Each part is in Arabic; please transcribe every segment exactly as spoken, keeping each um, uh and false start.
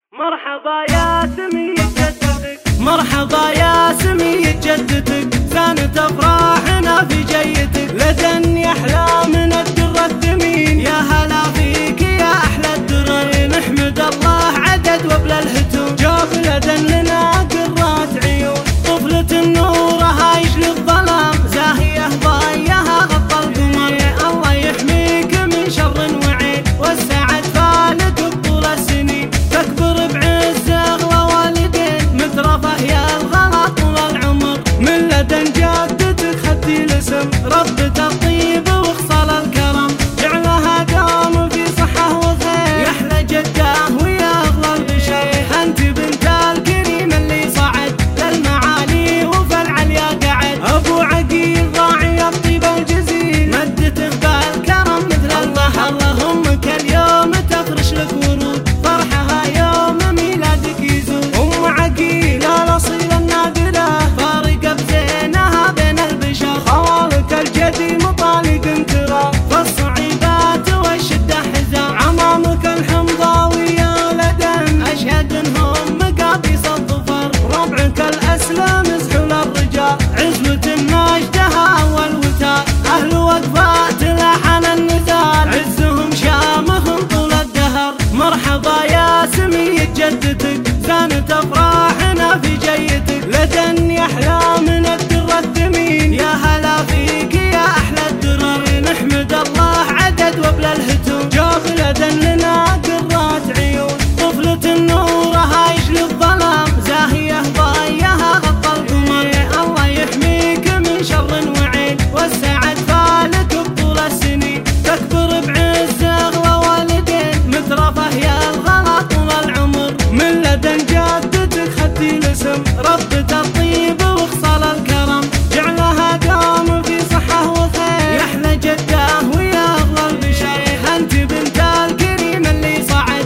مرحبا يا سمية جدتك، مرحبا يا سمية جدتك، سنة افراحنا في جيتك، لدن يحلى من الدر الثمين، يا هلا فيك يا احلى الدرر، نحمد الله عدد وبلا الهتوم، جاب لدن لنا قرات عيون، طفلة النور هايش للظلام، زاهية ضايها غطى القمر، الله يحميك من شر وعين، والسعد فالك بطول السنين، تكبر بعز اغلى والدين، مترفه يا الغلا طول العمر، من لدن جدتك خدتي الاسم، ربة الطيب وخصال الكرم، جعلها دام في صحة وخير، يحلى جده ويا اغلى البشر، انت بنت الكريم اللي صعد للمعالي وفي العليا قعد، ابو عقيل راعي الطيب الجزيل، مدته بالكرم مثل الله، اللهم كل يوم تفرش لك ورود، فرحها يوم ميلادك يزول، ام عقيل الاصيل النادره، فارقه بزينها بين البشر، خوالك الجدي مطالق انترى، فالصعيبات والشده حزام، عمامك الحمضاوي يا لدن، اشهد انهم مقابيس الظفر، ربعك الاسلم زحول الرجال، عزوة مجدها اول وتار، اهل وقفات لحن النزال، عزهم شامهم طول الدهر، مرحبا يا سمية جدتك، سنة افراحنا في جيتك، لدن يحلى من الدر الثمين، يا هلا فيك يا احلى الدرر، نحمد الله عدد وبلا الهتوم، جاب لدن لنا قرات عيون، طفلة النور هايش للظلام، زاهية ضايها غطى القمر، الله يحميك من شر وعين، والسعد فالك بطول السنين، تكبر بعز اغلى والدين، مترفه يا الغلا طول العمر، من لدن جدتك خدتي الاسم، ربة الطيب وخصال الكرم، جعلها دام في صحة وخير، يحلى جده ويا اغلى البشر، انت بنت الكريم اللي صعد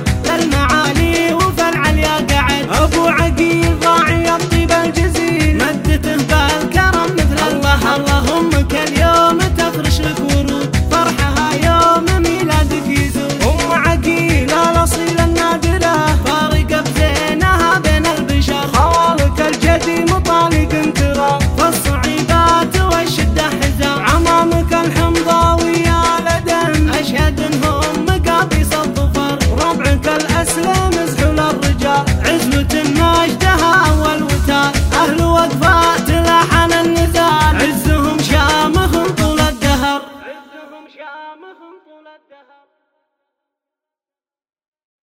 للمعالي وفي العليا قعد، ابو عقيل راعي الطيب الجزيل، مدته بالكرم مثل الله، اللهم كل يوم تفرش لك ورود، فرحها يوم ميلادك يزول، ام عقيل الاصيل النادره، فارقه بزينها بين البشر، خوالك الجدي مطالق انترى، فالصعيبات والشده حزام، عمامك الحمضاوي يا لدن، اشهد انهم مقابيس الظفر، ربعك الاسلم